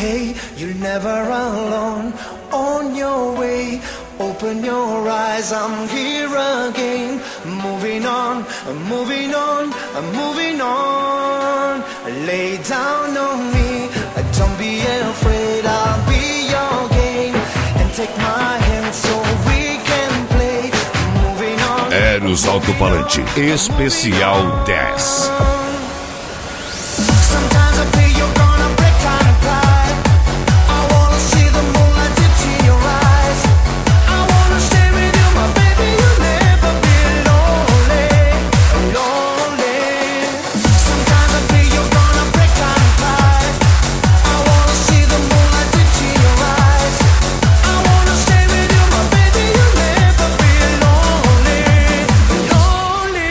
hey, you're never alone. On your way, open your eyes, I'm here again. Moving on, moving on, moving on. Lay down on me, don't be afraid, I'll be your game. And take my hand so we can play. Moving on. Eros Alto-Falante Especial 10. Sometimes I feel you're gonna break down and cry. I wanna see the moonlight dip in your eyes. I wanna stay with you, my baby, you'll never be lonely, lonely. Sometimes I feel you're gonna break down and cry. I wanna see the moonlight dip in your eyes. I wanna stay with you, my baby, you'll never be lonely, lonely.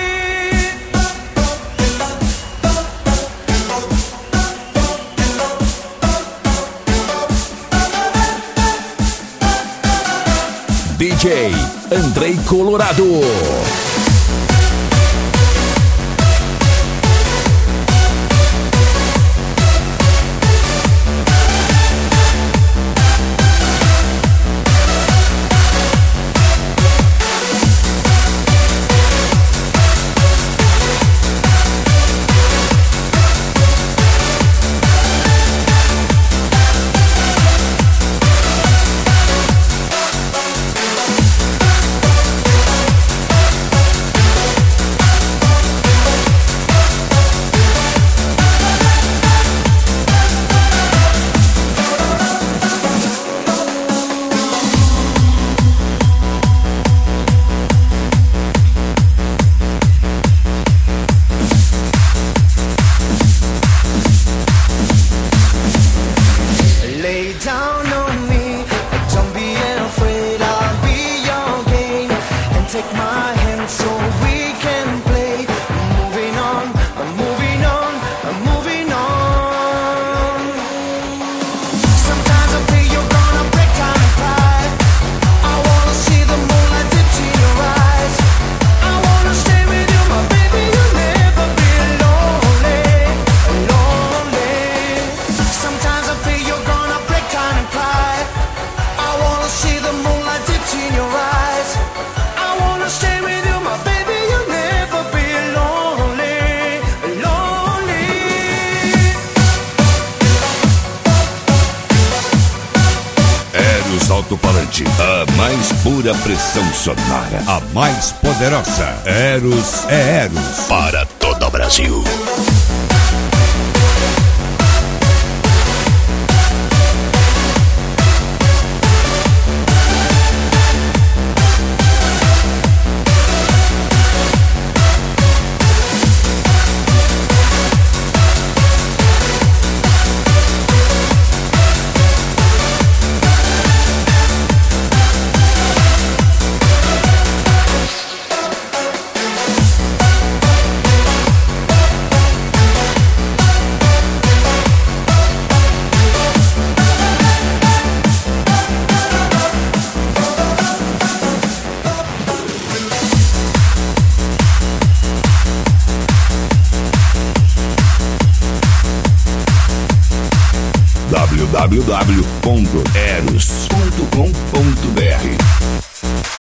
DJ Andrei Colorado. Lay down on me, don't be afraid, I'll be your game. And take my hand so we can play. Moving on, moving on, moving on. Sometimes I feel you're gonna break down and cry. I wanna see the moonlight dip in your eyes. I wanna stay with you, my baby, you'll never be lonely, lonely. Sometimes I feel you're gonna break down and cry. I wanna see the moonlight dip in your eyes. I wanna stay with you, my baby, you'll never be lonely, lonely. Eros Alto-Falante, a mais pura pressão sonora, a mais poderosa. Eros é Eros. Para todo o Brasil. www.eros.com.br